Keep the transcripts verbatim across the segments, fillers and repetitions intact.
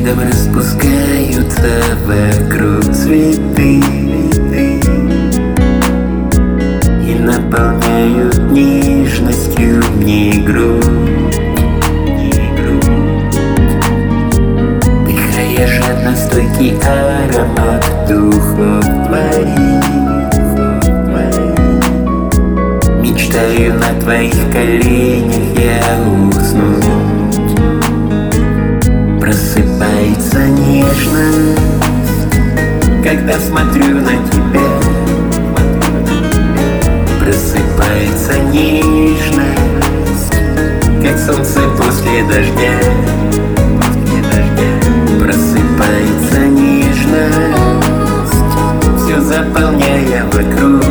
Рядом распускаются вокруг цветы и наполняют нежностью мне грудь. Дыхая жадно стойкий аромат духов твоих, мечтаю на твоих коленях я уснуть. Просыпается нежность, когда смотрю на тебя. Просыпается нежность, как солнце после дождя. Просыпается нежность, все заполняя вокруг.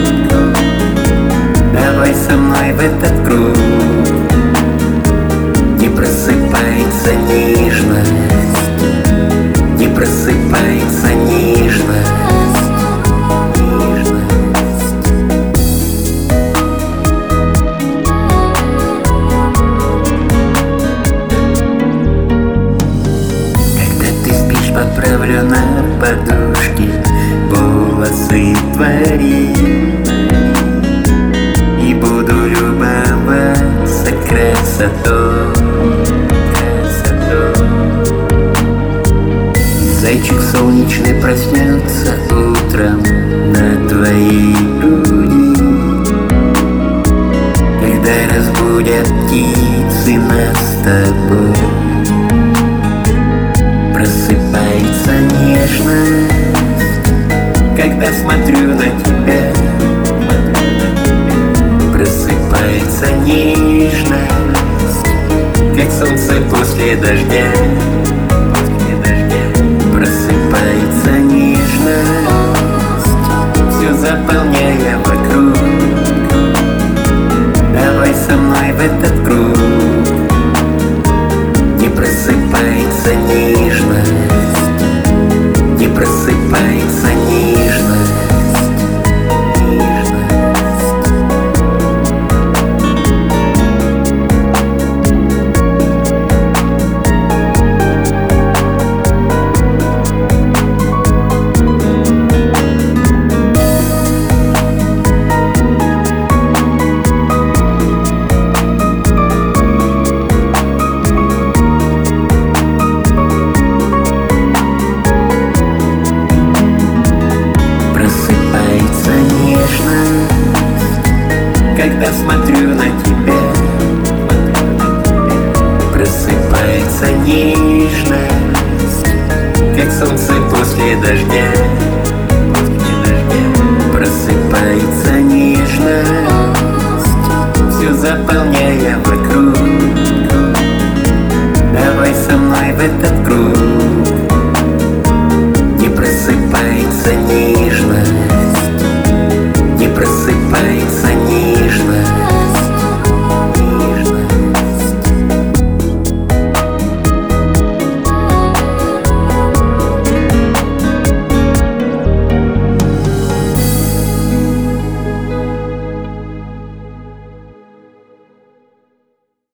Давай со мной в этот круг. Не просыпается нежность, не просыпается нежность. Поправлю на подушке волосы твои и буду любоваться красотой, красотой. Зайчик солнечный проснется утром на твоей груди, когда разбудят птицы нас с тобой. Просыпается нежность, когда смотрю на тебя. Просыпается нежность, как солнце после дождя. Просыпается нежность, все заполняя вокруг. Давай со мной в этот круг. Не просыпается нежность, не просыпается нежность, нежность. Когда смотрю на тебя, просыпается нежность, как солнце после дождя.